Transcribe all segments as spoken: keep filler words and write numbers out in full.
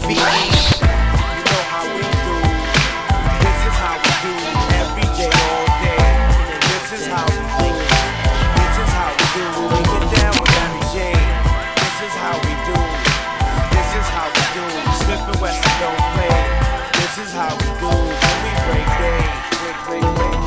V E. You know how we do. This is how we do. Every day, all day. And this is how we do. This is how we do. We get down with Mary Jane. This is how we do. This is how we do. Smith and Wesson don't play. This is how we do. When we break day. Break, break, break.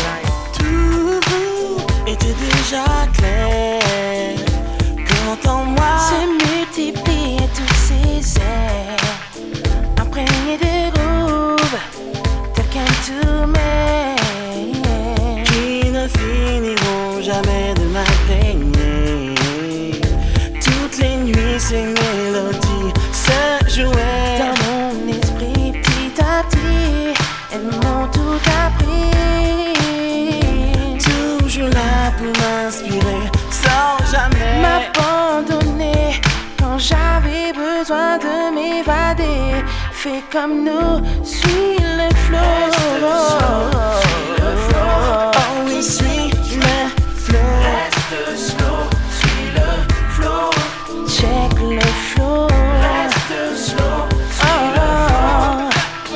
Tout était déjà clair quand en moi se multiplient tous ces airs imprégnés de groove tel qu'un tourment qui ne finiront jamais de m'imprégner. Toutes les nuits ces mélodies se jouaient dans mon esprit petit à petit. Elles m'ont tout appris. Toujours là pour m'inspirer sans jamais m'abandonner quand j'avais besoin de m'évader. Fais comme nous, suis le flow. Suis le flow. Oh oui, suis le flow. Reste slow, suis le flow. Check le flow. Reste slow, suis le flow.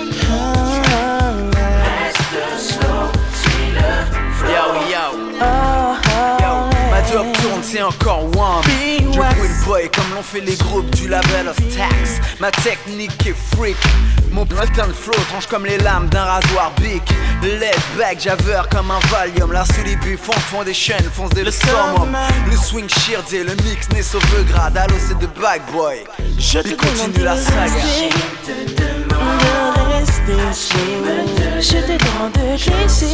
Reste slow, suis le flow. Yo, yo. Oh, oh, Yo, ma job tourne, c'est encore one. Je quit boy comme l'ont fait les groupes du label of Tax. Ma technique est freak. Mon putain de flow tranche comme les lames d'un rasoir bic. Lead back, javeur comme un Valium. La sous les buffons font des chaînes, fonce des le summum. Le swing sheard et le mix n'est sauvegrade. Allô c'est de bag boy. Je te Il continue la saga. de rester chez moi. je te demande de laisser,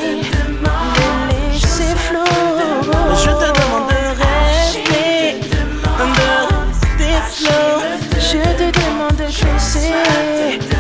de laisser flow. Je te demande de rester, de rester slow. Je te demande de laisser.